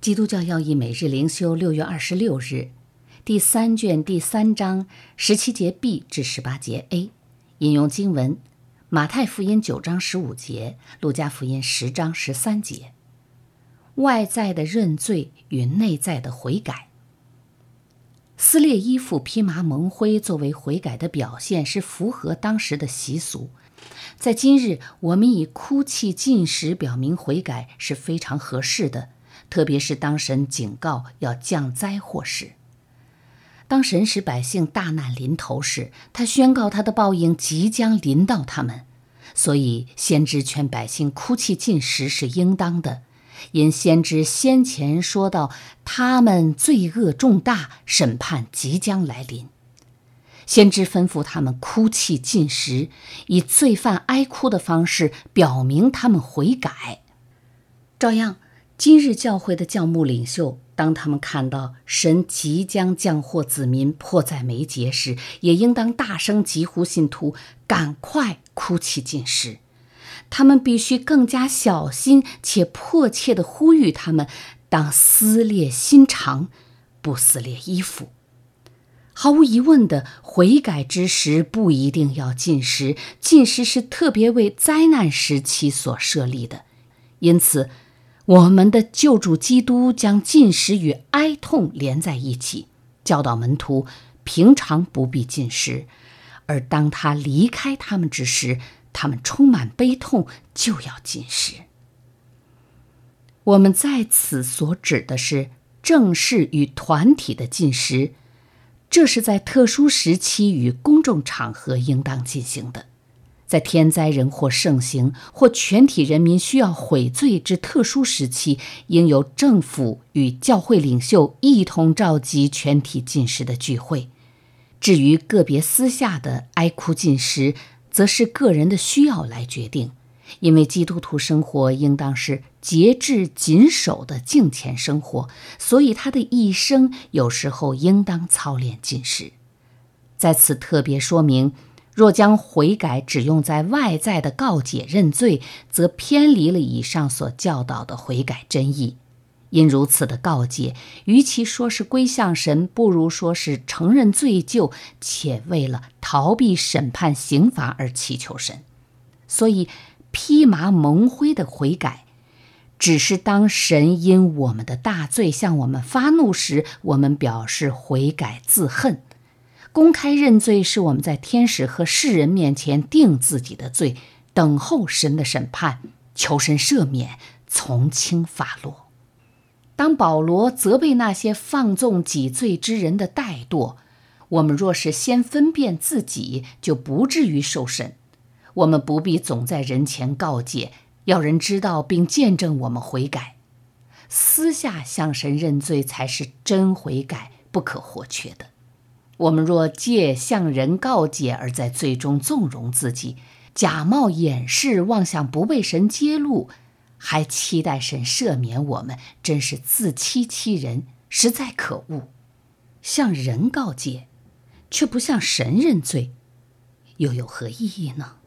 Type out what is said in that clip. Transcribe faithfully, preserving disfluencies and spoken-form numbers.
基督教要义每日灵修六月二十六日，第三卷第三章十七节 B 至十八节 A， 引用经文：马太福音九章十五节，路加福音十章十三节。外在的认罪与内在的悔改。撕裂衣服、披麻蒙灰作为悔改的表现，是符合当时的习俗。在今日，我们以哭泣进食表明悔改是非常合适的，特别是当神警告要降灾祸时。当神使百姓大难临头时，他宣告他的报应即将临到他们，所以先知劝百姓哭泣进食是应当的，因先知先前说到他们罪恶重大，审判即将来临。先知吩咐他们哭泣进食，以罪犯哀哭的方式表明他们悔改。照样，今日教会的教牧领袖，当他们看到神即将降祸子民迫在眉睫时，也应当大声疾呼信徒赶快哭泣进食。他们必须更加小心且迫切地呼吁他们当撕裂心肠，不撕裂衣服。毫无疑问的，悔改之时不一定要禁食，禁食是特别为灾难时期所设立的。因此，我们的救主基督将禁食与哀痛连在一起，教导门徒平常不必禁食，而当他离开他们之时，他们充满悲痛，就要禁食。我们在此所指的是正式与团体的禁食，这是在特殊时期与公众场合应当进行的。在天灾人祸盛行或全体人民需要悔罪之特殊时期，应由政府与教会领袖一同召集全体禁食的聚会。至于个别私下的哀哭禁食，则是个人的需要来决定，因为基督徒生活应当是节制谨守的敬虔生活，所以他的一生有时候应当操练禁食。在此特别说明，若将悔改只用在外在的告解认罪，则偏离了以上所教导的悔改真意。因如此的告解，与其说是归向神，不如说是承认罪疚，且为了逃避审判刑罚而祈求神。所以披麻蒙灰的悔改，只是当神因我们的大罪向我们发怒时，我们表示悔改自恨。公开认罪是我们在天使和世人面前定自己的罪，等候神的审判，求神赦免，从轻发落。当保罗责备那些放纵己罪之人的怠惰，我们若是先分辨自己，就不至于受审。我们不必总在人前告解，要人知道并见证我们悔改。私下向神认罪才是真悔改，不可或缺的。我们若借向人告解而在罪中纵容自己，假冒掩饰，妄想不被神揭露，还期待神赦免我们，真是自欺欺人，实在可恶。向人告解，却不向神认罪，又有何意义呢？